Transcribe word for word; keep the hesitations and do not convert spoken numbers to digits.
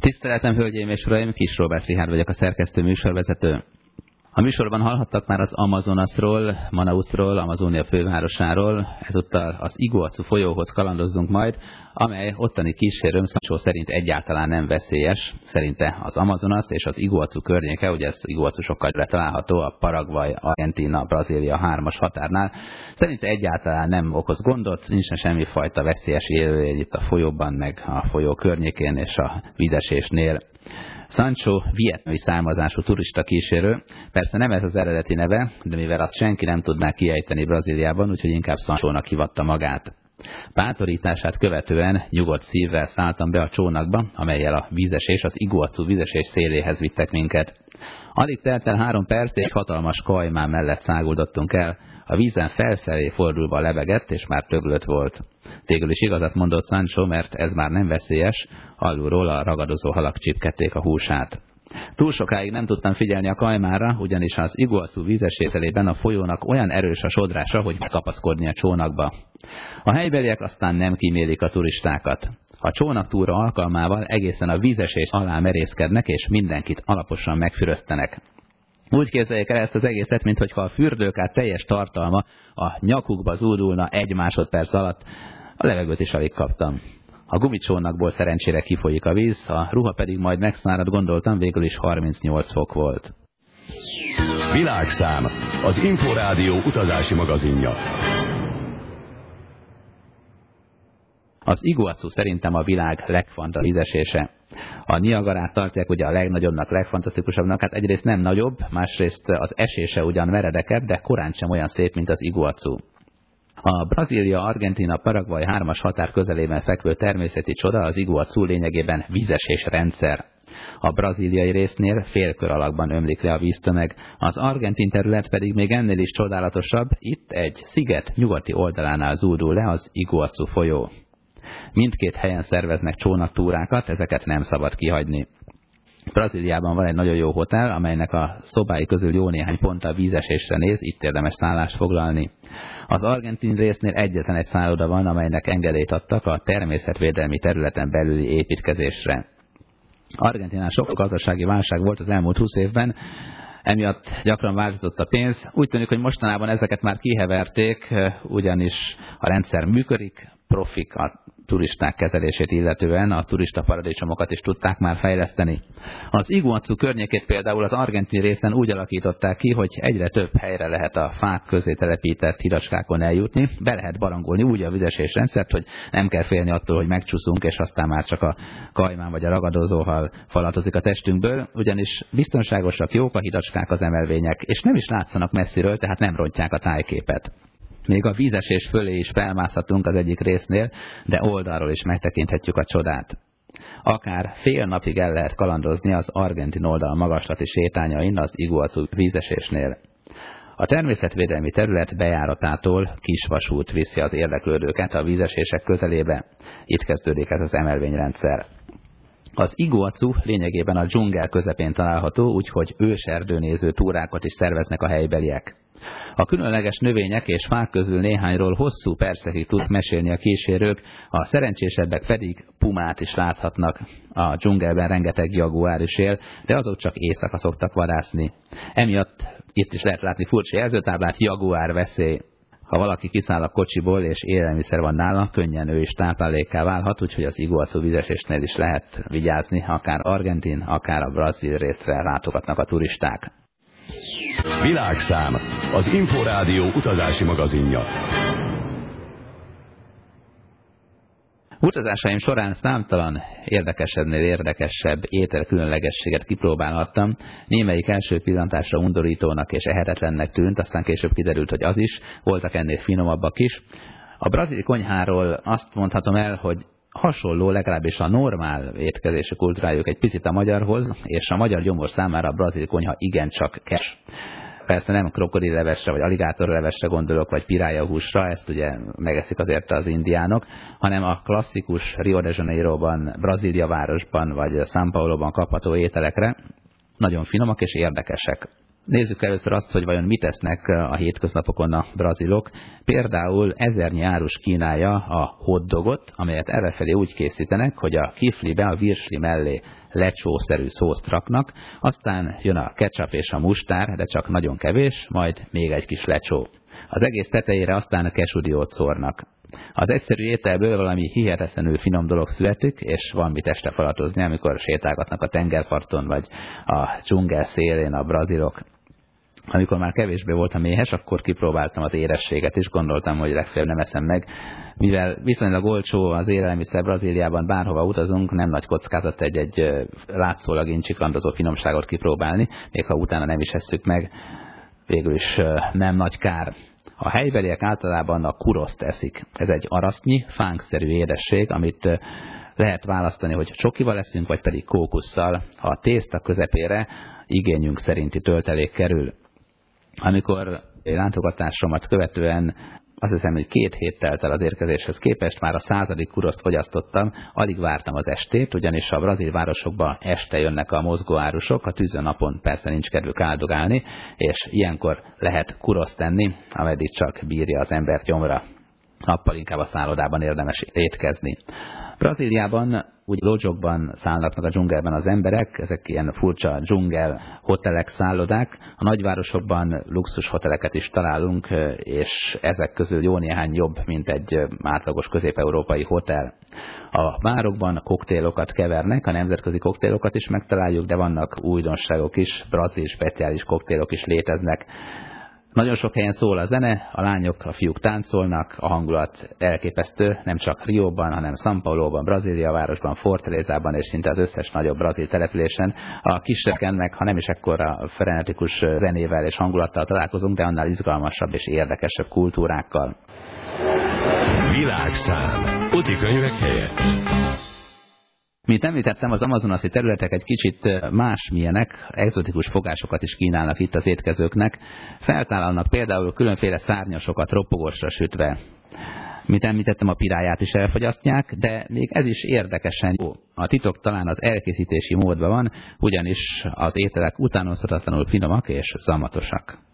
Tiszteletem, hölgyeim és uraim, Kis Róbert Richárd vagyok, a szerkesztő műsorvezető. A műsorban hallhattak már az Amazonasról, Manausról, Amazónia fővárosáról, ezúttal az Iguacu folyóhoz kalandozzunk majd, amely ottani kísérőm Sancho szerint egyáltalán nem veszélyes. Szerinte az Amazonas és az Iguacu környéke, ugye ez Iguacu sokkal található a Paraguay, Argentína, Brazília hármas határnál, szerinte egyáltalán nem okoz gondot, nincsen semmifajta veszélyes élőlény itt a folyóban, meg a folyó környékén és a vízesésnél. Sancho vietnami származású turista kísérő, persze nem ez az eredeti neve, de mivel azt senki nem tudná kiejteni Brazíliában, úgyhogy inkább Sanchónak hívatta magát. Bátorítását követően nyugodt szívvel szálltam be a csónakba, amellyel a vízesés, az Iguacu vízesés széléhez vittek minket. Alig telt el három perc, és hatalmas kajmán mellett száguldottunk el, a vízen felfelé fordulva lebegett, és már töglött volt. Végül is igazat mondott Sancho, mert ez már nem veszélyes, alulról a ragadozó halak csipkedték a húsát. Túl sokáig nem tudtam figyelni a kajmára, ugyanis az Iguacu vízesételében a folyónak olyan erős a sodrása, hogy kapaszkodni a csónakba. A helybeliek aztán nem kímélik a turistákat. A csónaktúra alkalmával egészen a vízesés alá merészkednek, és mindenkit alaposan megfüröztenek. Úgy képzeljék el ezt az egészet, minthogyha a fürdőkát teljes tartalma a nyakukba zúdulna egy másodperc alatt, a levegőt is alig kaptam. A gumicsónakból szerencsére kifolyik a víz, a ruha pedig majd megszárad, gondoltam, végül is harmincnyolc fok volt. Világszám, az Inforádió utazási magazinja. Az Iguacu szerintem a világ legfantasztikusabb vízesése. A Niagarát tartják ugye a legnagyobbnak, legfantasztikusabbnak, hát egyrészt nem nagyobb, másrészt az esése ugyan meredekebb, de korán sem olyan szép, mint az Iguacu. A Brazília, Argentína, Paraguay hármas határ közelében fekvő természeti csoda, az Iguacu lényegében vízesés rendszer. A brazíliai résznél félkör alakban ömlik le a víztömeg, az argentin terület pedig még ennél is csodálatosabb, itt egy sziget nyugati oldalánál zúdul le az Iguacu folyó. Mindkét helyen szerveznek csónaktúrákat, ezeket nem szabad kihagyni. Brazíliában van egy nagyon jó hotel, amelynek a szobái közül jó néhány pont a vízesésre néz, itt érdemes szállást foglalni. Az argentin résznél egyetlen egy szálloda van, amelynek engedélyt adtak a természetvédelmi területen belüli építkezésre. Argentinán sok gazdasági válság volt az elmúlt húsz évben, emiatt gyakran változott a pénz. Úgy tűnik, hogy mostanában ezeket már kiheverték, ugyanis a rendszer működik, profik a turisták kezelését illetően, a turista paradicsomokat is tudták már fejleszteni. Az Iguacu környékét például az argentin részen úgy alakították ki, hogy egyre több helyre lehet a fák közé telepített hidacskákon eljutni, be lehet barangolni úgy a vízesés rendszert, hogy nem kell félni attól, hogy megcsúszunk, és aztán már csak a kajmán vagy a ragadozóhal falatozik a testünkből, ugyanis biztonságosak, jók a hidacskák, az emelvények, és nem is látszanak messziről, tehát nem rontják a tájképet. Még a vízesés fölé is felmászhatunk az egyik résznél, de oldalról is megtekinthetjük a csodát. Akár fél napig el lehet kalandozni az argentin oldal magaslati sétányain az Iguacu vízesésnél. A természetvédelmi terület bejáratától kisvasút viszi az érdeklődőket a vízesések közelébe. Itt kezdődik ez az emelvényrendszer. Az Iguacu lényegében a dzsungel közepén található, úgyhogy őserdőnéző túrákat is szerveznek a helybeliek. A különleges növények és fák közül néhányról hosszú percekig tud mesélni a kísérők, a szerencsésebbek pedig pumát is láthatnak. A dzsungelben rengeteg jaguár is él, de azok csak éjszaka szoktak vadászni. Emiatt itt is lehet látni furcsa jelzőtáblát, jaguár veszély. Ha valaki kiszáll a kocsiból és élelmiszer van nála, könnyen ő is táplálékká válhat, úgyhogy az Iguacu vízesésnél is lehet vigyázni, akár argentin, akár a brazil részre látogatnak a turisták. Világszám, az Inforádió utazási magazinja. Utazásaim során számtalan érdekesebbnél érdekesebb étel különlegességet kipróbálhattam. Némelyik első pillantásra undorítónak és ehetetlennek tűnt, aztán később kiderült, hogy az is, voltak ennél finomabbak is. A brazil konyháról azt mondhatom el, hogy hasonló, legalábbis a normál étkezési kultúrájuk egy picit a magyarhoz, és a magyar gyomor számára a brazil konyha igencsak kes. Persze nem krokodillevesre vagy aligátorlevesre gondolok, vagy pirályahúsra, ezt ugye megeszik azért az indiánok, hanem a klasszikus Rio de Janeiroban, Brazília városban vagy São Pauloban kapható ételekre. Nagyon finomak és érdekesek. Nézzük először azt, hogy vajon mit esznek a hétköznapokon a brazilok. Például ezernyi árus kínálja a hotdogot, amelyet errefelé úgy készítenek, hogy a kiflibe, a virsli mellé lecsószerű szószt raknak, aztán jön a ketchup és a mustár, de csak nagyon kevés, majd még egy kis lecsó. Az egész tetejére aztán a kesudiót szórnak. Az egyszerű ételből valami hihetetlenül finom dolog születik, és van mit este falatozni, amikor sétálgatnak a tengerparton, vagy a dzsungel szélén a brazilok. Amikor már kevésbé voltam éhes, akkor kipróbáltam az érességet is, gondoltam, hogy legfeljebb nem eszem meg. Mivel viszonylag olcsó az élelmiszer Brazíliában, bárhova utazunk, nem nagy kockázat egy-egy látszólag incsiklandozó finomságot kipróbálni, még ha utána nem is esszük meg, végül is nem nagy kár. A helybeliek általában a kuroszt eszik. Ez egy arasznyi, fánkszerű édesség, amit lehet választani, hogy csokival eszünk, vagy pedig kókusszal. Ha a tészta közepére igényünk szerinti töltelék kerül. Amikor látogatásomat követően azt hiszem, hogy két hét telt el az érkezéshez képest, már a századik kuroszt fogyasztottam, alig vártam az estét, ugyanis a brazil városokba este jönnek a mozgóárusok, a tűzön napon persze nincs kedvük áldogálni, és ilyenkor lehet kuroszt enni, ameddig csak bírja az embert gyomra. Nappal inkább a szállodában érdemes étkezni. Brazíliában úgy lódzsokban szállnak meg a dzsungelben az emberek, ezek ilyen furcsa dzsungel hotelek, szállodák. A nagyvárosokban luxus hoteleket is találunk, és ezek közül jó néhány jobb, mint egy átlagos közép-európai hotel. A bárokban koktélokat kevernek, a nemzetközi koktélokat is megtaláljuk, de vannak újdonságok is, brazil speciális koktélok is léteznek. Nagyon sok helyen szól a zene, a lányok, a fiúk táncolnak, a hangulat elképesztő, nem csak Rióban, hanem São Pauloban, Brazília városban, Fortalezában és szinte az összes nagyobb brazil településen. A kiseken meg, ha nem is ekkora frenetikus zenével és hangulattal találkozunk, de annál izgalmasabb és érdekesebb kultúrákkal. Világszám. Utikönyvek helyett. Mint említettem, az amazonasi területek egy kicsit másmilyenek, egzotikus fogásokat is kínálnak itt az étkezőknek. Feltállalnak például különféle szárnyasokat ropogosra sütve. Mint említettem, a piráját is elfogyasztják, de még ez is érdekesen jó. A titok talán az elkészítési módban van, ugyanis az ételek utánozhatatlanul finomak és zammatosak.